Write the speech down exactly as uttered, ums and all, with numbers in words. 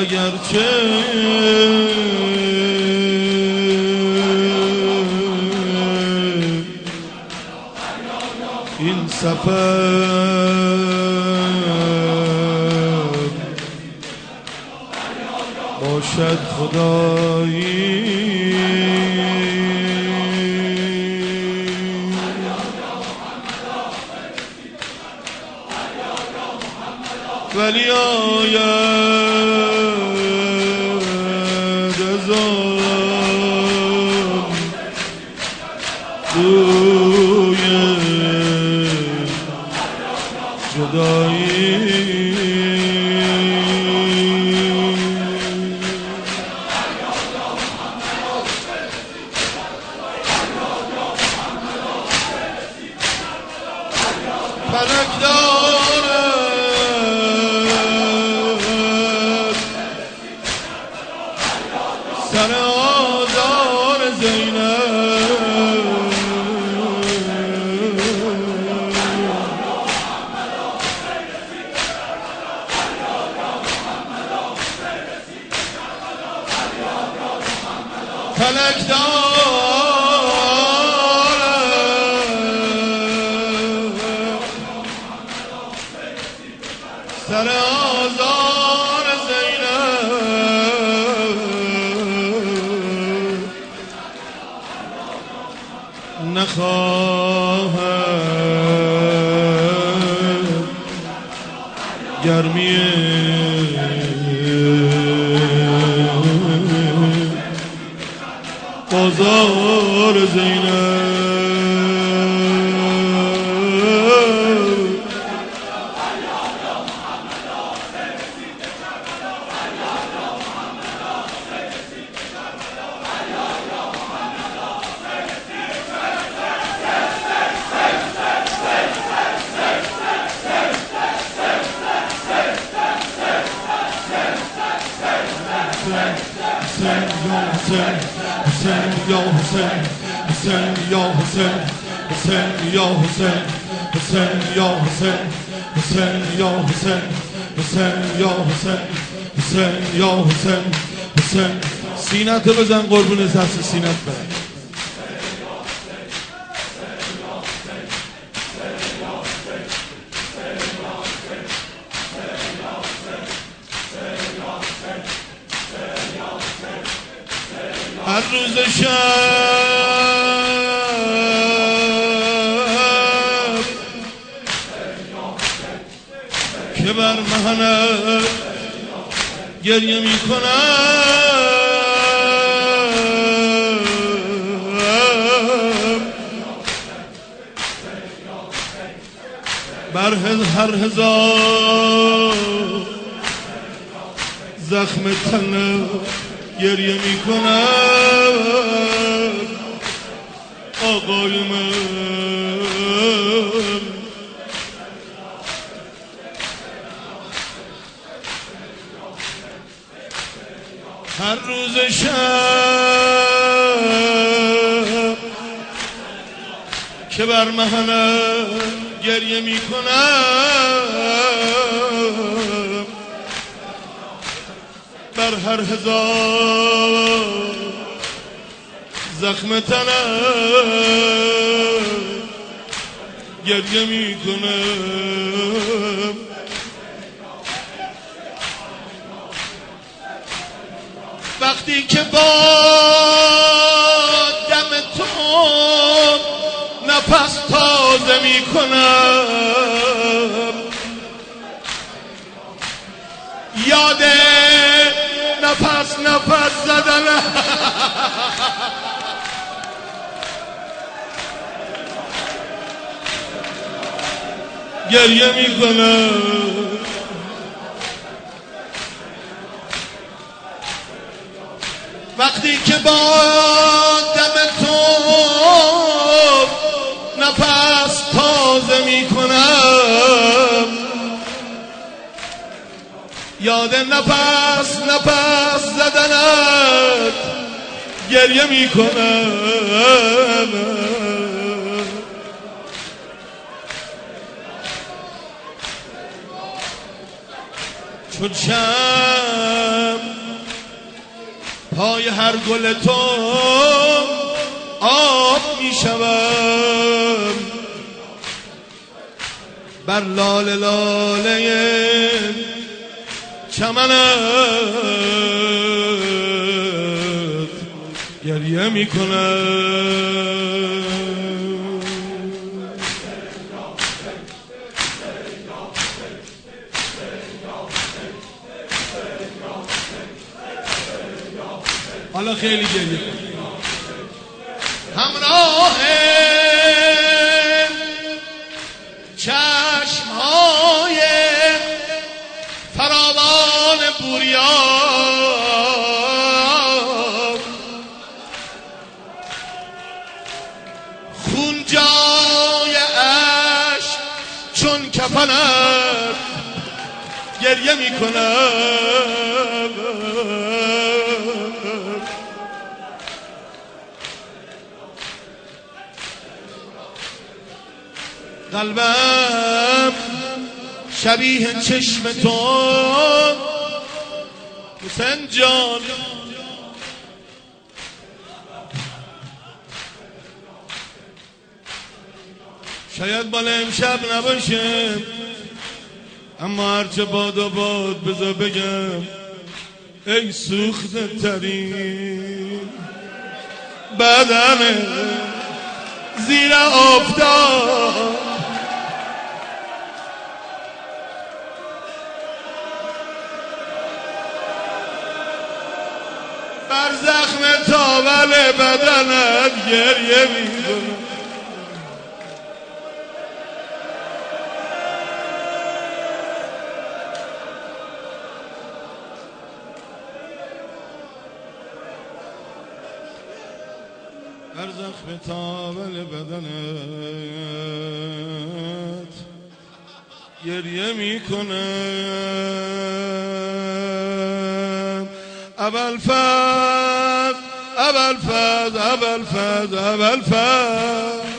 اگرچه این سفر باشد خدایی، ولی آید از آن روی جدایی. فلک دارد سر آزار زینب، فلک سر آزار زینب، نخواهد گرمی بازار زینب. Hussein, ya Hussein, Hussein, ya Hussein, Hussein, ya Hussein, Hussein, ya Hussein, Hussein, ya Hussein, Hussein, ya Hussein, Hussein, ya Hussein, Hussein. سینت رو بزن قربون دست سینت برم. هر روز شب که بر محنت گریه می کنم، بر هر هزار زخم تن گریه می کنم آقای من. هر روز شب که بر محنت گریه می کنم، بر هر هزار زخم تنم گریه می کنم. وقتی که با دم تو نفس تازه می کنم، یاد نفس نفس زدن گریه می کنم. وقتی که با دم تو نفس تازه می کنم، یاد نفس نفس زدنت گریه می کنم. چو چم پای هر گل تو آب می شوم، بر لاله لاله چمنت گریه می کنم. حالا خیلی گریه همراه چشمهای فراوان بوریان، خون جای عشق چون کفنت گریه می کنم. قلبم شبیه چشم تو حسین جان، شاید مال امشب نباشه، اما هرچه باد و باد بذار بگم ای سوخته ترین بدن زیر آفتاب، بر زخم تاول بدنت گریه میکنم. بر زخم تاول بدنت گریه میکنم. ابوالفضل ابوالفضل ابوالفضل ابوالفضل